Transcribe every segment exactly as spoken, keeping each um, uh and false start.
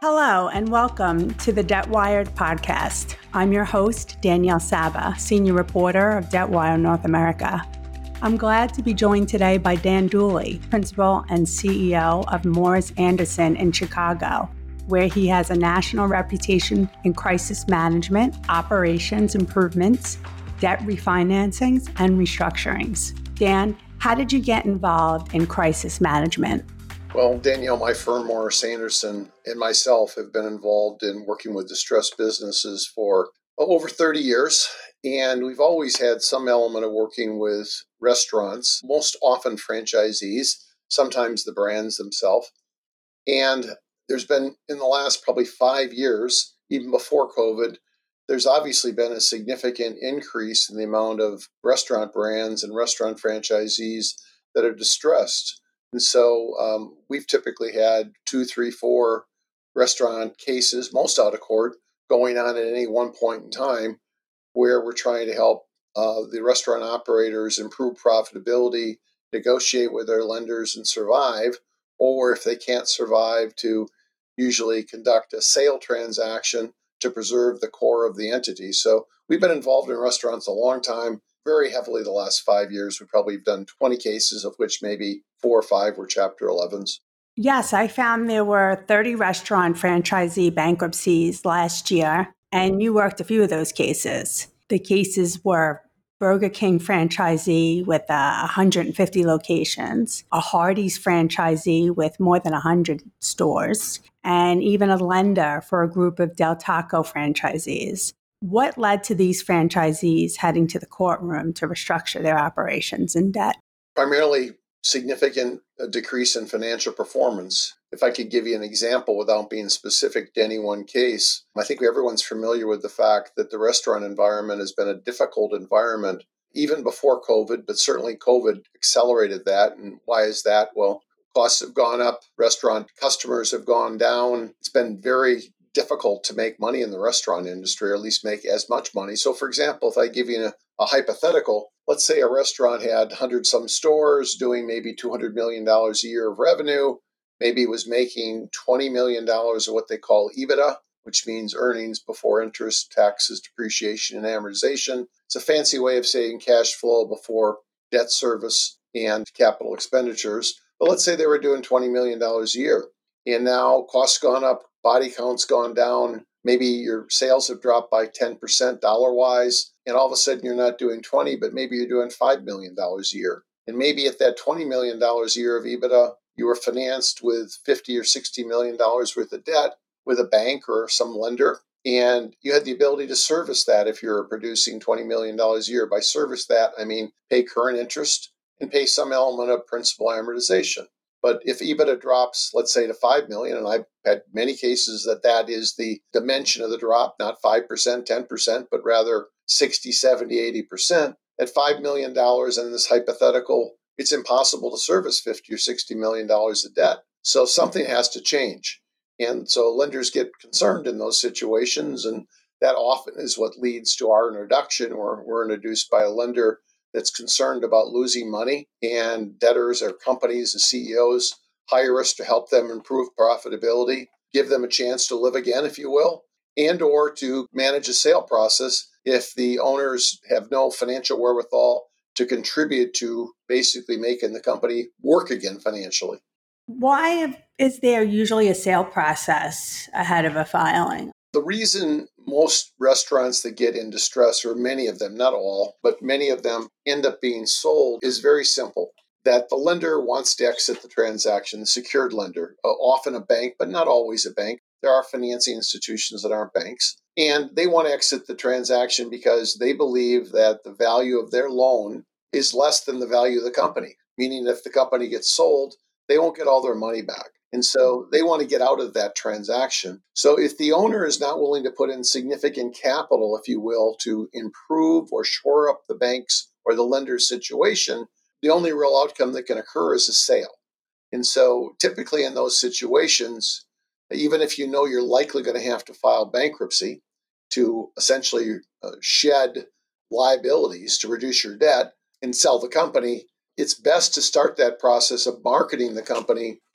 Hello and welcome to the DebtWired podcast. I'm your host, Danielle Saba, Senior Reporter of DebtWire North America. I'm glad to be joined today by Dan Dooley, Principal and C E O of Moores Anderson in Chicago, where he has a national reputation in crisis management, operations improvements, debt refinancings, and restructurings. Dan, how did you get involved in crisis management? Well, Danielle, my firm, Moores Anderson, and myself have been involved in working with distressed businesses for over thirty years. And we've always had some element of working with restaurants, most often franchisees, sometimes the brands themselves. And there's been, in the last probably five years, even before COVID, there's obviously been a significant increase in the amount of restaurant brands and restaurant franchisees that are distressed. And so um, we've typically had two, three, four restaurant cases, most out of court, going on at any one point in time, where we're trying to help uh, the restaurant operators improve profitability, negotiate with their lenders and survive, or if they can't survive, to usually conduct a sale transaction to preserve the core of the entity. So we've been involved in restaurants a long time, very heavily the last five years. We probably have done twenty cases, of which maybe four or five were Chapter elevens. Yes, I found there were thirty restaurant franchisee bankruptcies last year, and you worked a few of those cases. The cases were Burger King franchisee with uh, one hundred fifty locations, a Hardee's franchisee with more than one hundred stores, and even a lender for a group of Del Taco franchisees. What led to these franchisees heading to the courtroom to restructure their operations and debt? Primarily significant decrease in financial performance. If I could give you an example without being specific to any one case, I think everyone's familiar with the fact that the restaurant environment has been a difficult environment even before COVID, but certainly COVID accelerated that. And why is that? Well, costs have gone up, restaurant customers have gone down. It's been very difficult to make money in the restaurant industry, or at least make as much money. So, for example, if I give you a, a hypothetical, let's say a restaurant had one hundred some stores doing maybe two hundred million dollars a year of revenue. Maybe it was making twenty million dollars of what they call EBITDA, which means earnings before interest, taxes, depreciation, and amortization. It's a fancy way of saying cash flow before debt service and capital expenditures. But let's say they were doing twenty million dollars a year. And now costs gone up, body count's gone down, maybe your sales have dropped by ten percent dollar-wise, and all of a sudden you're not doing twenty, but maybe you're doing five million dollars a year. And maybe at that twenty million dollars a year of EBITDA, you were financed with fifty or sixty million dollars worth of debt with a bank or some lender, and you had the ability to service that if you're producing twenty million dollars a year. By service that, I mean pay current interest and pay some element of principal amortization. But if EBITDA drops, let's say, to five million dollars, and I've had many cases that that is the dimension of the drop, not five percent, ten percent, but rather sixty, seventy, eighty percent, at five million dollars in this hypothetical, it's impossible to service fifty or sixty million dollars of debt. So something has to change. And so lenders get concerned in those situations, and that often is what leads to our introduction, where we're introduced by a lender that's concerned about losing money, and debtors or companies and C E Os hire us to help them improve profitability, give them a chance to live again, if you will, and or to manage a sale process if the owners have no financial wherewithal to contribute to basically making the company work again financially. Why is there usually a sale process ahead of a filing? The reason most restaurants that get in distress, or many of them, not all, but many of them end up being sold, is very simple. That the lender wants to exit the transaction, the secured lender, uh, often a bank, but not always a bank. There are financing institutions that aren't banks. And they want to exit the transaction because they believe that the value of their loan is less than the value of the company. Meaning if the company gets sold, they won't get all their money back. And so they want to get out of that transaction. So if the owner is not willing to put in significant capital, if you will, to improve or shore up the bank's or the lender's situation, the only real outcome that can occur is a sale. And so typically in those situations, even if you know you're likely going to have to file bankruptcy to essentially uh, shed liabilities to reduce your debt and sell the company, it's best to start that process of marketing the company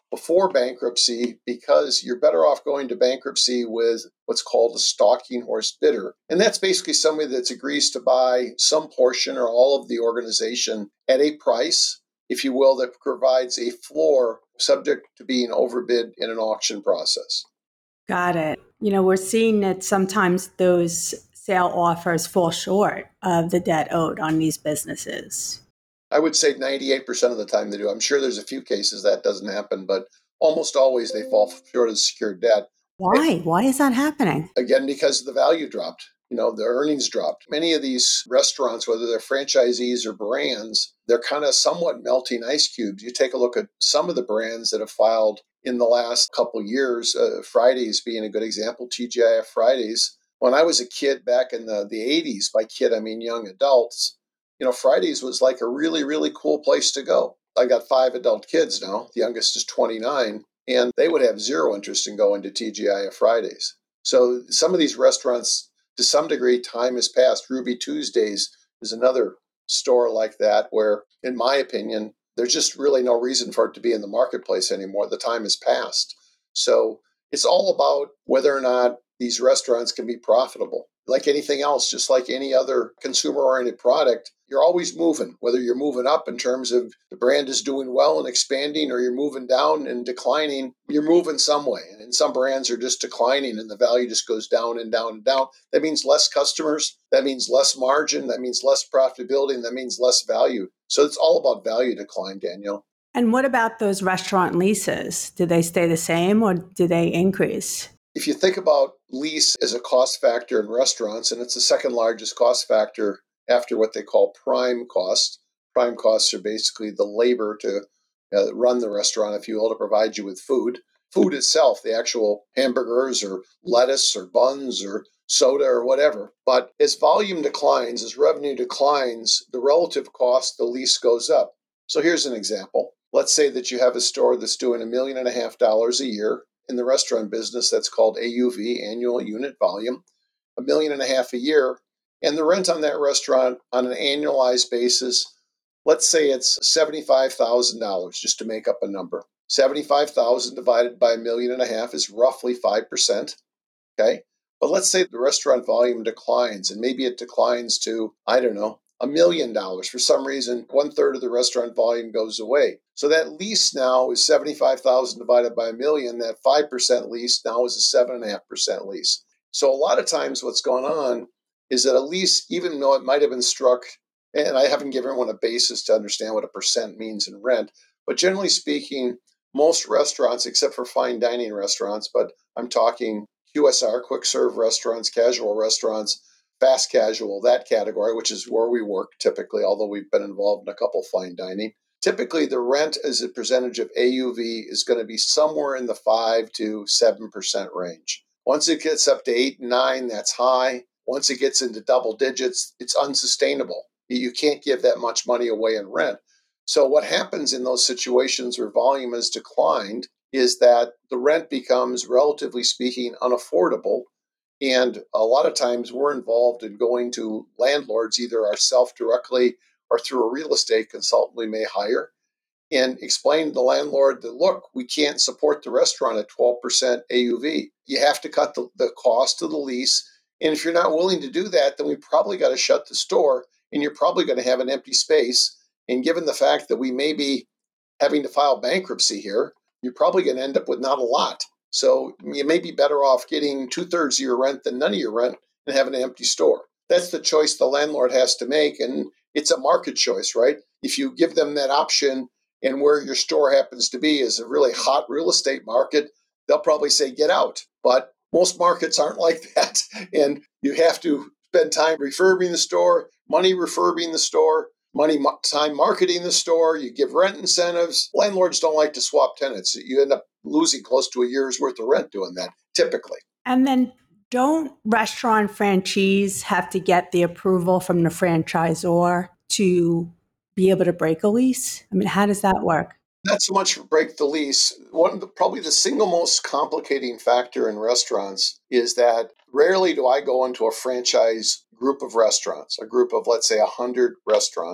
before bankruptcy because you're better off going to bankruptcy with what's called a stalking horse bidder. And that's basically somebody that agrees to buy some portion or all of the organization at a price, if you will, that provides a floor subject to being overbid in an auction process. Got it. You know, we're seeing that sometimes those sale offers fall short of the debt owed on these businesses. I would say ninety-eight percent of the time they do. I'm sure there's a few cases that doesn't happen, but almost always they fall short of the secured debt. Why? Why is that happening? Again, because the value dropped. You know, the earnings dropped. Many of these restaurants, whether they're franchisees or brands, they're kind of somewhat melting ice cubes. You take a look at some of the brands that have filed in the last couple years, uh, Fridays being a good example, T G I F Fridays. When I was a kid back in the, the eighties, by kid I mean young adults, you know, Fridays was like a really, really cool place to go. I got five adult kids now. The youngest is twenty-nine, and they would have zero interest in going to T G I F Fridays. So some of these restaurants, to some degree, time has passed. Ruby Tuesdays is another store like that where, in my opinion, there's just really no reason for it to be in the marketplace anymore. The time has passed. So it's all about whether or not these restaurants can be profitable. Like anything else, just like any other consumer-oriented product, you're always moving, whether you're moving up in terms of the brand is doing well and expanding, or you're moving down and declining, you're moving some way. And some brands are just declining and the value just goes down and down and down. That means less customers. That means less margin. That means less profitability. And that means less value. So it's all about value decline, Danielle. And what about those restaurant leases? Do they stay the same or do they increase? If you think about lease as a cost factor in restaurants, and it's the second largest cost factor after what they call prime costs. Prime costs are basically the labor to uh, run the restaurant, if you will, to provide you with food. Food itself, the actual hamburgers or lettuce or buns or soda or whatever. But as volume declines, as revenue declines, the relative cost, the lease goes up. So here's an example. Let's say that you have a store that's doing a million and a half dollars a year. In the restaurant business, that's called A U V, annual unit volume, a million and a half a year. And the rent on that restaurant on an annualized basis, let's say it's seventy-five thousand dollars, just to make up a number. seventy-five thousand dollars divided by a million and a half is roughly five percent, okay? But let's say the restaurant volume declines, and maybe it declines to, I don't know, a million dollars. For some reason, one third of the restaurant volume goes away. So that lease now is seventy-five thousand divided by a million. That five percent lease now is a seven point five percent lease. So a lot of times what's going on is that a lease, even though it might have been struck, and I haven't given everyone a basis to understand what a percent means in rent, but generally speaking, most restaurants, except for fine dining restaurants, but I'm talking Q S R, quick serve restaurants, casual restaurants, fast casual, that category, which is where we work typically, although we've been involved in a couple fine dining. Typically, the rent as a percentage of A U V is going to be somewhere in the five to seven percent range. Once it gets up to eight, nine, that's high. Once it gets into double digits, it's unsustainable. You can't give that much money away in rent. So what happens in those situations where volume has declined is that the rent becomes, relatively speaking, unaffordable. And a lot of times we're involved in going to landlords, either ourselves directly or through a real estate consultant we may hire, and explain to the landlord that, look, we can't support the restaurant at twelve percent A U V. You have to cut the, the cost of the lease. And if you're not willing to do that, then we probably got to shut the store, and you're probably going to have an empty space. And given the fact that we may be having to file bankruptcy here, you're probably going to end up with not a lot. So you may be better off getting two-thirds of your rent than none of your rent and having an empty store. That's the choice the landlord has to make, and it's a market choice, right? If you give them that option and where your store happens to be is a really hot real estate market, they'll probably say, get out. But most markets aren't like that, and you have to spend time refurbing the store, money refurbing the store, money time marketing the store. You give rent incentives. Landlords don't like to swap tenants. You end up losing close to a year's worth of rent doing that, typically. And then don't restaurant franchisees have to get the approval from the franchisor to be able to break a lease? I mean, how does that work? Not so much break the lease. One of the, probably the single most complicating factor in restaurants is that rarely do I go into a franchise group of restaurants, a group of, let's say, one hundred restaurants,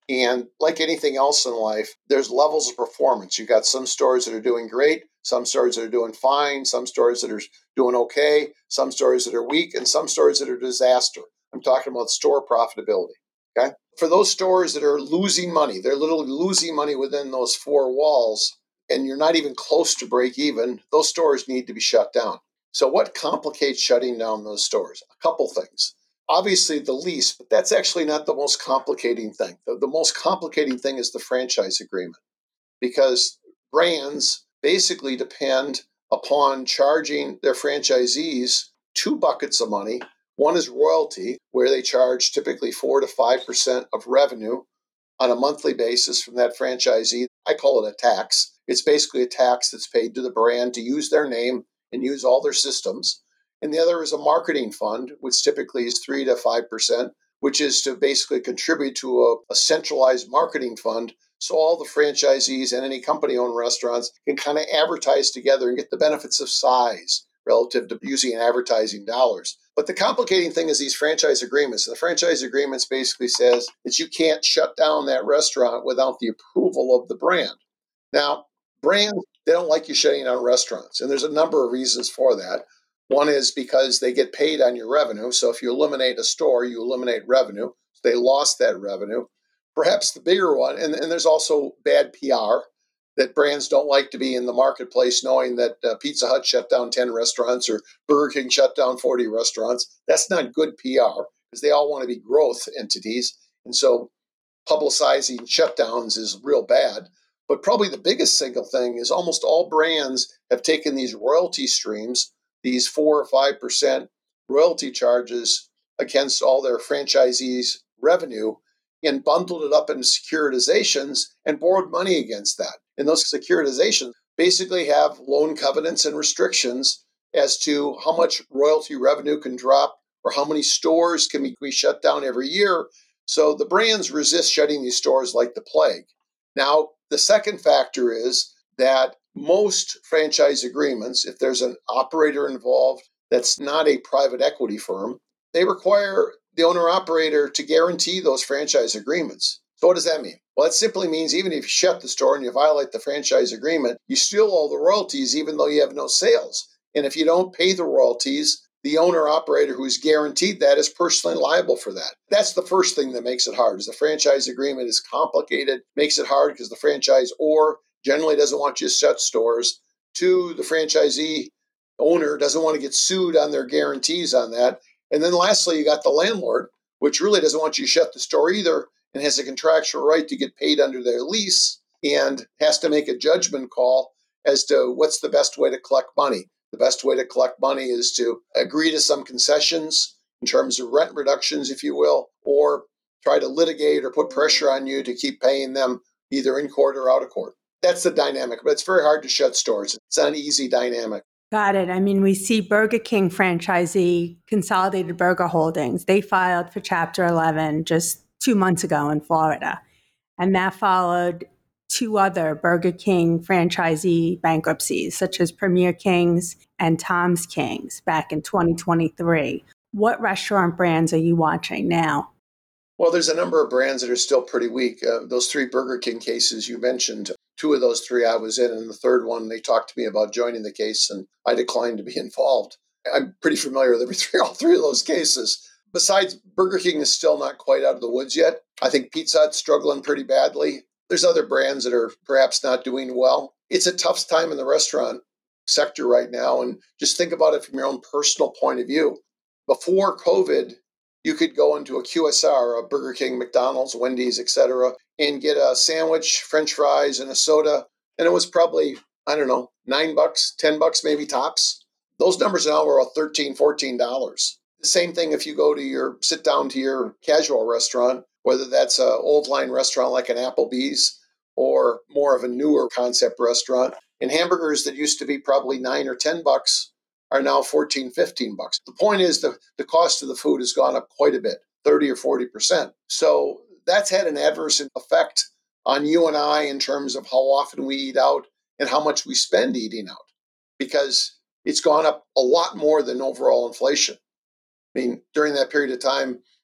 And like anything else in life, there's levels of performance. You got some stores that are doing great, some stores that are doing fine, some stores that are doing okay, some stores that are weak, and some stores that are disaster. I'm talking about store profitability. Okay. For those stores that are losing money, they're literally losing money within those four walls, and you're not even close to break even, those stores need to be shut down. So what complicates shutting down those stores? A couple things. Obviously the lease, but that's actually not the most complicating thing. The, the most complicating thing is the franchise agreement, because brands basically depend upon charging their franchisees two buckets of money. One is royalty, where they charge typically four to five percent of revenue on a monthly basis from that franchisee. I call it a tax. It's basically a tax that's paid to the brand to use their name and use all their systems. And the other is a marketing fund, which typically is three to five percent, which is to basically contribute to a, a centralized marketing fund so all the franchisees and any company-owned restaurants can kind of advertise together and get the benefits of size relative to using advertising dollars. But the complicating thing is these franchise agreements. The franchise agreements basically says that you can't shut down that restaurant without the approval of the brand. Now, brands, they don't like you shutting down restaurants, and there's a number of reasons for that. One is because they get paid on your revenue. So if you eliminate a store, you eliminate revenue. They lost that revenue. Perhaps the bigger one, and, and there's also bad P R, that brands don't like to be in the marketplace knowing that uh, Pizza Hut shut down ten restaurants or Burger King shut down forty restaurants. That's not good P R, because they all want to be growth entities. And so publicizing shutdowns is real bad. But probably the biggest single thing is almost all brands have taken these royalty streams, these four or five percent royalty charges against all their franchisees' revenue, and bundled it up in securitizations and borrowed money against that. And those securitizations basically have loan covenants and restrictions as to how much royalty revenue can drop or how many stores can be, be shut down every year. So the brands resist shutting these stores like the plague. Now, the second factor is that most franchise agreements, if there's an operator involved that's not a private equity firm, they require the owner-operator to guarantee those franchise agreements. So what does that mean? Well, it simply means even if you shut the store and you violate the franchise agreement, you still owe the royalties even though you have no sales. And if you don't pay the royalties, the owner-operator who's guaranteed that is personally liable for that. That's the first thing that makes it hard, is the franchise agreement is complicated, makes it hard because the franchisor generally doesn't want you to shut stores. Two, the franchisee owner doesn't want to get sued on their guarantees on that. And then lastly, you got the landlord, which really doesn't want you to shut the store either and has a contractual right to get paid under their lease and has to make a judgment call as to what's the best way to collect money. The best way to collect money is to agree to some concessions in terms of rent reductions, if you will, or try to litigate or put pressure on you to keep paying them either in court or out of court. That's the dynamic, but it's very hard to shut stores. It's not an easy dynamic. Got it. I mean, we see Burger King franchisee Consolidated Burger Holdings. They filed for Chapter eleven just two months ago in Florida. And that followed two other Burger King franchisee bankruptcies, such as Premier Kings and Tom's Kings back in twenty twenty-three. What restaurant brands are you watching now? Well, there's a number of brands that are still pretty weak. Uh, those three Burger King cases you mentioned, two of those three I was in, and the third one, they talked to me about joining the case, and I declined to be involved. I'm pretty familiar with every three, all three of those cases. Besides, Burger King is still not quite out of the woods yet. I think Pizza Hut's struggling pretty badly. There's other brands that are perhaps not doing well. It's a tough time in the restaurant sector right now, and just think about it from your own personal point of view. Before COVID, you could go into a Q S R, a Burger King, McDonald's, Wendy's, et cetera, and get a sandwich, French fries, and a soda. And it was probably, I don't know, nine bucks, ten bucks, maybe tops. Those numbers now are thirteen, fourteen dollars. The same thing if you go to your, sit down to your casual restaurant, whether that's an old line restaurant like an Applebee's or more of a newer concept restaurant. And hamburgers that used to be probably nine or ten bucks are now fourteen, fifteen bucks. The point is the, the cost of the food has gone up quite a bit, thirty or forty percent. So that's had an adverse effect on you and I in terms of how often we eat out and how much we spend eating out, because it's gone up a lot more than overall inflation. I mean, during that period of time,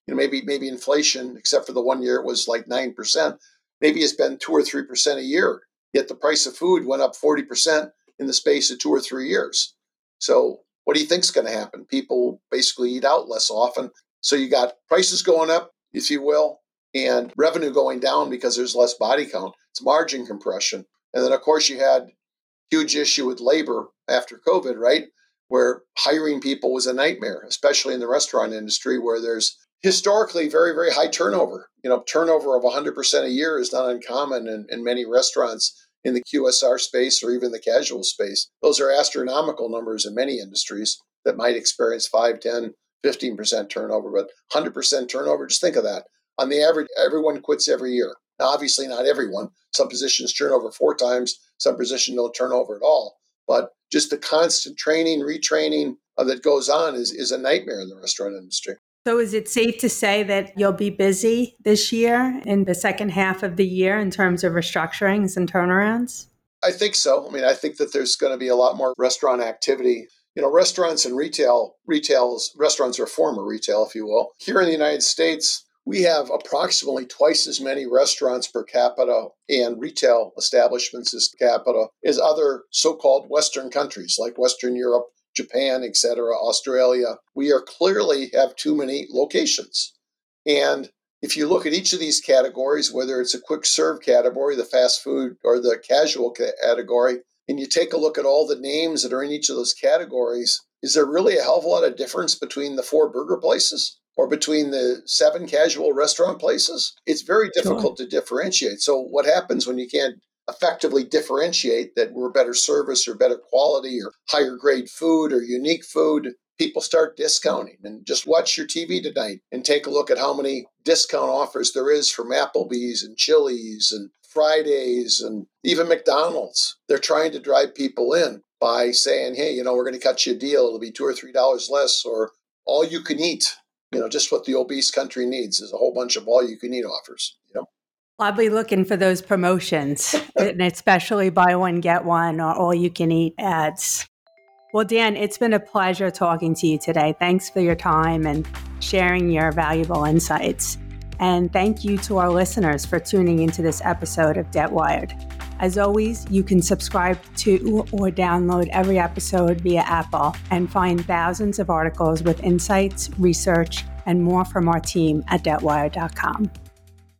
you know, maybe maybe inflation, except for the one year it was like nine percent, maybe it's been two or three percent a year. Yet the price of food went up forty percent in the space of two or three years. So what do you think is going to happen? People basically eat out less often. So you got prices going up, if you will, and revenue going down because there's less body count. It's margin compression. And then, of course, you had huge issue with labor after COVID, right? Where hiring people was a nightmare, especially in the restaurant industry, where there's historically very, very high turnover. You know, turnover of one hundred percent a year is not uncommon in, in many restaurants in the Q S R space or even the casual space. Those are astronomical numbers in many industries that might experience five, ten, fifteen percent turnover, but one hundred percent turnover, just think of that. On the average, everyone quits every year. Now, obviously not everyone. Some positions turn over four times, some positions don't turn over at all. But just the constant training, retraining uh, that goes on is, is a nightmare in the restaurant industry. So is it safe to say that you'll be busy this year in the second half of the year in terms of restructurings and turnarounds? I think so. I mean, I think that there's going to be a lot more restaurant activity. You know, restaurants and retail, retails, restaurants are former retail, if you will. Here in the United States, we have approximately twice as many restaurants per capita and retail establishments as capita as other so-called Western countries like Western Europe, Japan, et cetera, Australia. We are clearly have too many locations. And if you look at each of these categories, whether it's a quick serve category, the fast food, or the casual category, and you take a look at all the names that are in each of those categories, is there really a hell of a lot of difference between the four burger places or between the seven casual restaurant places? It's very difficult sure. to differentiate. So what happens when you can't effectively differentiate that we're better service or better quality or higher grade food or unique food? People start discounting. And just watch your T V tonight and take a look at how many discount offers there is from Applebee's and Chili's and Fridays and even McDonald's. They're trying to drive people in by saying, hey, you know, we're going to cut you a deal. It'll be two or three dollars less, or all you can eat. You know, just what the obese country needs is a whole bunch of all you can eat offers, you know. I'll be looking for those promotions, and especially buy one, get one, or all you can eat ads. Well, Dan, it's been a pleasure talking to you today. Thanks for your time and sharing your valuable insights. And thank you to our listeners for tuning into this episode of Debt Wired. As always, you can subscribe to or download every episode via Apple and find thousands of articles with insights, research, and more from our team at debt wired dot com.